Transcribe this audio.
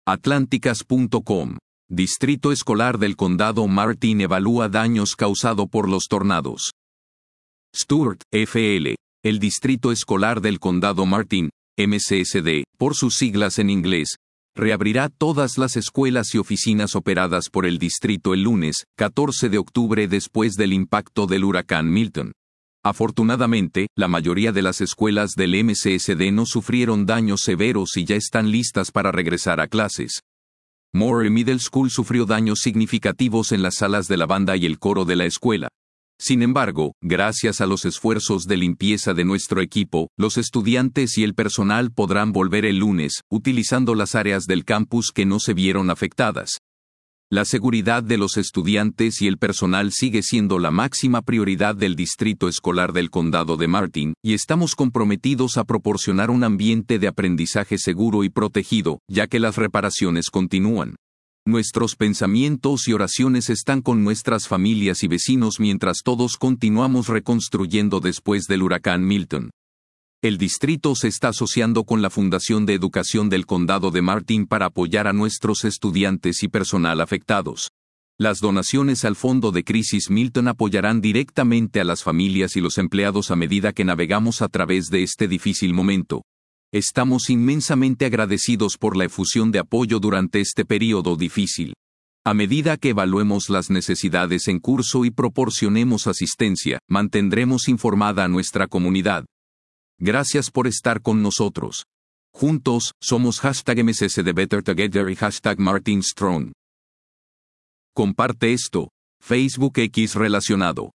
Atlánticas.com. Distrito Escolar del Condado Martin evalúa daños causados por los tornados. Stuart, F.L. El Distrito Escolar del Condado Martin, MCSD, por sus siglas en inglés, reabrirá todas las escuelas y oficinas operadas por el distrito el lunes, 14 de octubre después del impacto del huracán Milton. Afortunadamente, la mayoría de las escuelas del MCSD no sufrieron daños severos y ya están listas para regresar a clases. Moore Middle School sufrió daños significativos en las salas de la banda y el coro de la escuela. Sin embargo, gracias a los esfuerzos de limpieza de nuestro equipo, los estudiantes y el personal podrán volver el lunes, utilizando las áreas del campus que no se vieron afectadas. La seguridad de los estudiantes y el personal sigue siendo la máxima prioridad del Distrito Escolar del Condado de Martin, y estamos comprometidos a proporcionar un ambiente de aprendizaje seguro y protegido, ya que las reparaciones continúan. Nuestros pensamientos y oraciones están con nuestras familias y vecinos mientras todos continuamos reconstruyendo después del huracán Milton. El distrito se está asociando con la Fundación de Educación del Condado de Martin para apoyar a nuestros estudiantes y personal afectados. Las donaciones al Fondo de Crisis Milton apoyarán directamente a las familias y los empleados a medida que navegamos a través de este difícil momento. Estamos inmensamente agradecidos por la efusión de apoyo durante este periodo difícil. A medida que evaluemos las necesidades en curso y proporcionemos asistencia, mantendremos informada a nuestra comunidad. Gracias por estar con nosotros. Juntos, somos #MCSD Better Together y #MartinStrong. Comparte esto. Facebook X relacionado.